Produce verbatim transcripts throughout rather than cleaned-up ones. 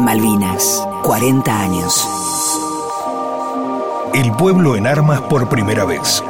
Malvinas, cuarenta años. El pueblo en armas por primera vez.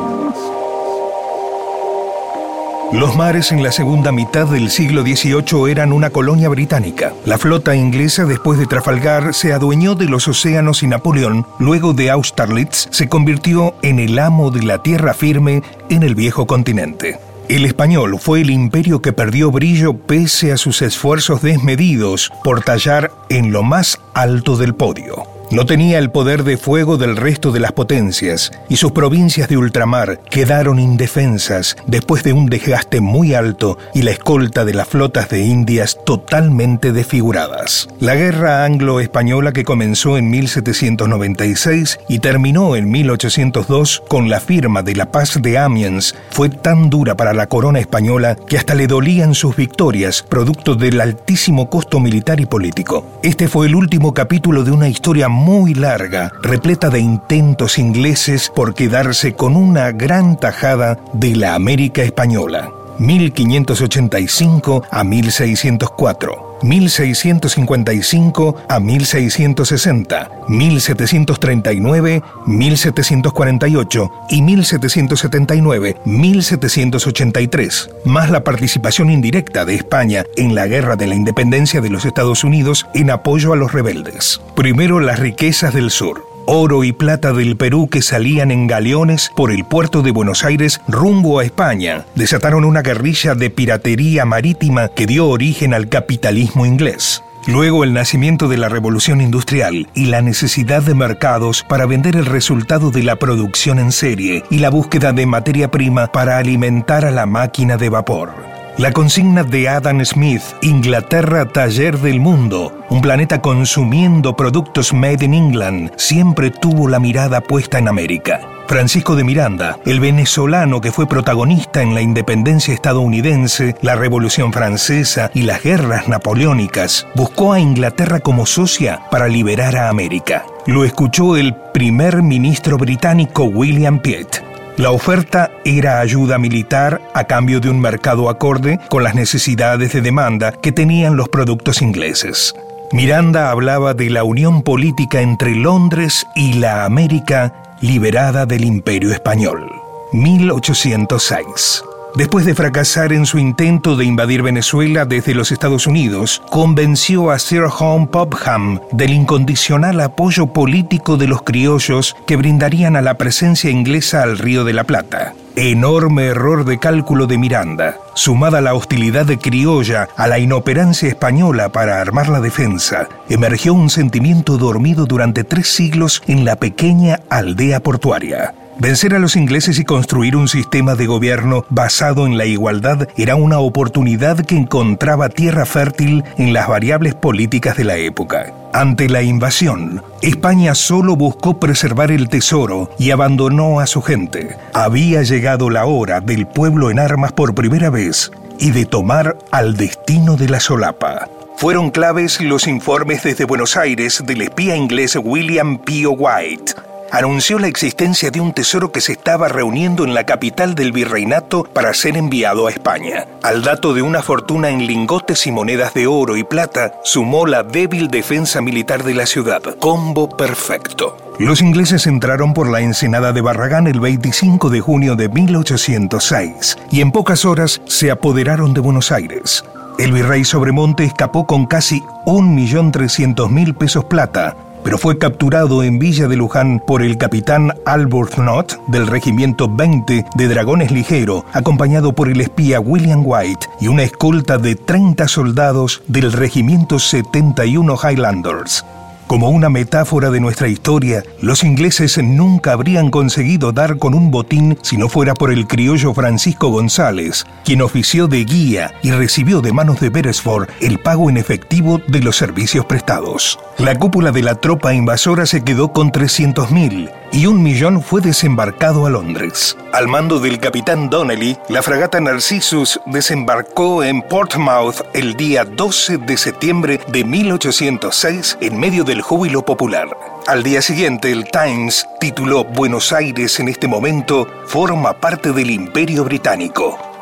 Los mares en la segunda mitad del siglo dieciocho eran una colonia británica. La flota inglesa, después de Trafalgar, se adueñó de los océanos y Napoleón, luego de Austerlitz, se convirtió en el amo de la tierra firme en el viejo continente. El español fue el imperio que perdió brillo pese a sus esfuerzos desmedidos por tallar en lo más alto del podio. No tenía el poder de fuego del resto de las potencias y sus provincias de ultramar quedaron indefensas después de un desgaste muy alto y la escolta de las flotas de Indias totalmente desfiguradas. La guerra anglo-española, que comenzó en mil setecientos noventa y seis y terminó en mil ochocientos dos con la firma de la Paz de Amiens, fue tan dura para la corona española que hasta le dolían sus victorias, producto del altísimo costo militar y político. Este fue el último capítulo de una historia muy larga, repleta de intentos ingleses por quedarse con una gran tajada de la América española. mil quinientos ochenta y cinco a mil seiscientos cuatro, mil seiscientos cincuenta y cinco a mil seiscientos sesenta, mil setecientos treinta y nueve, mil setecientos cuarenta y ocho y mil setecientos setenta y nueve a mil setecientos ochenta y tres, más la participación indirecta de España en la Guerra de la Independencia de los Estados Unidos en apoyo a los rebeldes. Primero, las riquezas del sur. Oro y plata del Perú, que salían en galeones por el puerto de Buenos Aires rumbo a España, desataron una guerrilla de piratería marítima que dio origen al capitalismo inglés. Luego, el nacimiento de la Revolución Industrial y la necesidad de mercados para vender el resultado de la producción en serie y la búsqueda de materia prima para alimentar a la máquina de vapor. La consigna de Adam Smith, Inglaterra, taller del mundo, un planeta consumiendo productos made in England, siempre tuvo la mirada puesta en América. Francisco de Miranda, el venezolano que fue protagonista en la independencia estadounidense, la Revolución Francesa y las guerras napoleónicas, buscó a Inglaterra como socia para liberar a América. Lo escuchó el primer ministro británico William Pitt. La oferta era ayuda militar a cambio de un mercado acorde con las necesidades de demanda que tenían los productos ingleses. Miranda hablaba de la unión política entre Londres y la América liberada del Imperio Español. mil ochocientos seis. Después de fracasar en su intento de invadir Venezuela desde los Estados Unidos, convenció a Sir John Popham del incondicional apoyo político de los criollos que brindarían a la presencia inglesa al Río de la Plata. Enorme error de cálculo de Miranda, sumada a la hostilidad de criolla a la inoperancia española para armar la defensa, emergió un sentimiento dormido durante tres siglos en la pequeña aldea portuaria. Vencer a los ingleses y construir un sistema de gobierno basado en la igualdad era una oportunidad que encontraba tierra fértil en las variables políticas de la época. Ante la invasión, España solo buscó preservar el tesoro y abandonó a su gente. Había llegado la hora del pueblo en armas por primera vez y de tomar al destino de la solapa. Fueron claves los informes desde Buenos Aires del espía inglés William P. White. Anunció la existencia de un tesoro que se estaba reuniendo en la capital del virreinato para ser enviado a España. Al dato de una fortuna en lingotes y monedas de oro y plata, sumó la débil defensa militar de la ciudad. Combo perfecto. Los ingleses entraron por la ensenada de Barragán el veinticinco de junio de mil ochocientos seis y en pocas horas se apoderaron de Buenos Aires. El virrey Sobremonte escapó con casi un millón trescientos mil pesos plata, pero fue capturado en Villa de Luján por el capitán Arbuthnot del regimiento veinte de Dragones Ligero, acompañado por el espía William White y una escolta de treinta soldados del regimiento setenta y uno Highlanders. Como una metáfora de nuestra historia, los ingleses nunca habrían conseguido dar con un botín si no fuera por el criollo Francisco González, quien ofició de guía y recibió de manos de Beresford el pago en efectivo de los servicios prestados. La cúpula de la tropa invasora se quedó con trescientos mil y un millón fue desembarcado a Londres. Al mando del capitán Donnelly, la fragata Narcissus desembarcó en Portsmouth el día doce de septiembre de mil ochocientos seis en medio del júbilo popular. Al día siguiente, el Times tituló: Buenos Aires en este momento forma parte del Imperio Británico.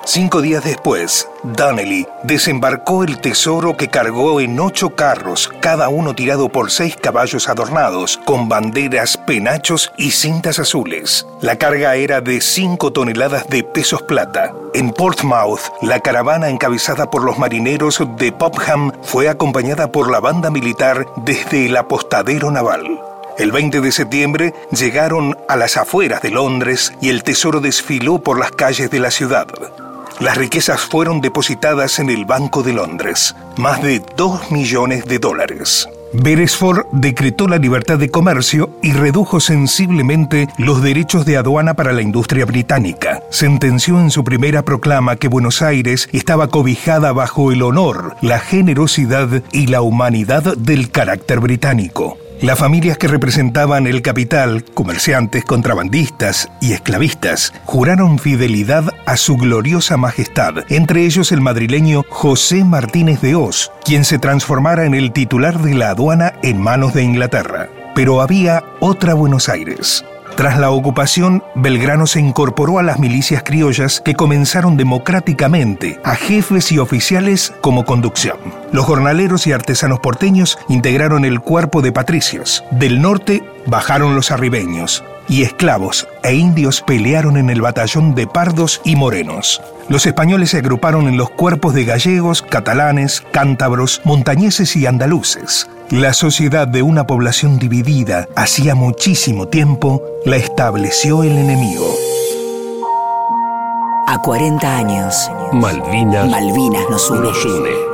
Cinco días después, Donnelly desembarcó el tesoro que cargó en ocho carros, cada uno tirado por seis caballos adornados, con banderas, penachos y cintas azules. La carga era de cinco toneladas de pesos plata. En Portsmouth, la caravana encabezada por los marineros de Popham fue acompañada por la banda militar desde el apostadero naval. El veinte de septiembre llegaron a las afueras de Londres y el tesoro desfiló por las calles de la ciudad. Las riquezas fueron depositadas en el Banco de Londres, más de dos millones de dólares. Beresford decretó la libertad de comercio y redujo sensiblemente los derechos de aduana para la industria británica. Sentenció en su primera proclama que Buenos Aires estaba cobijada bajo el honor, la generosidad y la humanidad del carácter británico. Las familias que representaban el capital, comerciantes, contrabandistas y esclavistas, juraron fidelidad a su gloriosa majestad, entre ellos el madrileño José Martínez de Hoz, quien se transformara en el titular de la aduana en manos de Inglaterra. Pero había otra Buenos Aires. Tras la ocupación, Belgrano se incorporó a las milicias criollas que comenzaron democráticamente, a jefes y oficiales como conducción. Los jornaleros y artesanos porteños integraron el cuerpo de patricios. Del norte bajaron los arribeños, y esclavos e indios pelearon en el batallón de pardos y morenos. Los españoles se agruparon en los cuerpos de gallegos, catalanes, cántabros, montañeses y andaluces. La sociedad de una población dividida hacía muchísimo tiempo la estableció el enemigo. A cuarenta años, Malvinas, Malvinas nos une. nos une.